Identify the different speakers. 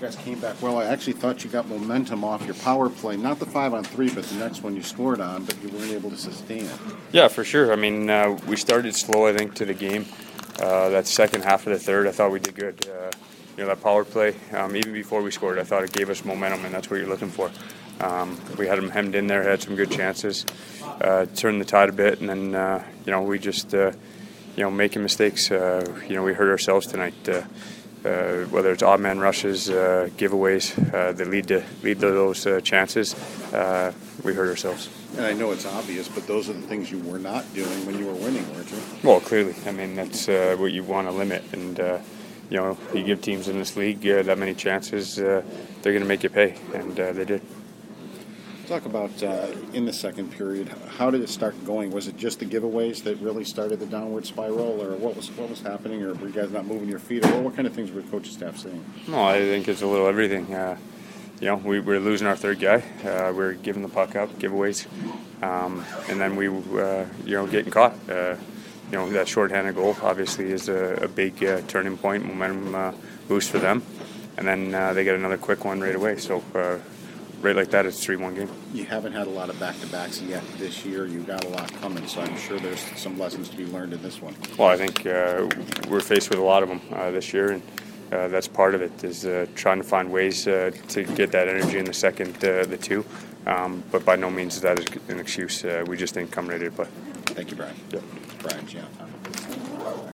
Speaker 1: guys came back well. I actually thought you got momentum off your power play, not the 5-on-3, but the next one you scored on, but you weren't able to sustain it.
Speaker 2: Yeah, for sure. I mean, we started slow, I think, to the game. That second half of the third, I thought we did good. That power play, even before we scored, I thought it gave us momentum, and that's what you're looking for. We had them hemmed in there, had some good chances, turned the tide a bit, and then, we just, making mistakes. We hurt ourselves tonight. Whether it's odd man rushes, giveaways that lead to those chances, we hurt ourselves.
Speaker 1: And I know it's obvious, but those are the things you were not doing when you were winning, weren't you?
Speaker 2: Well, clearly. I mean, that's what you want to limit. And, you give teams in this league that many chances, they're going to make you pay. And they did.
Speaker 1: Talk about in the second period, how did it start going? Was it just the giveaways that really started the downward spiral, or what was happening, or were you guys not moving your feet, or what kind of things were the coaching staff saying?
Speaker 2: No, I think it's a little everything. We were losing our third guy. We were giving the puck up, giveaways, and then we, getting caught. That shorthanded goal obviously is a big turning point, momentum boost for them, and then they get another quick one right away. So. Right like that, it's 3-1 game.
Speaker 1: You haven't had a lot of back-to-backs yet this year. You've got a lot coming, so I'm sure there's some lessons to be learned in this one.
Speaker 2: Well, I think we're faced with a lot of them this year, and that's part of it, is trying to find ways to get that energy in the second, the two. But by no means is that an excuse. We just didn't come ready to play.
Speaker 1: Thank you, Brian.
Speaker 2: Yeah.
Speaker 1: Brian Gianna.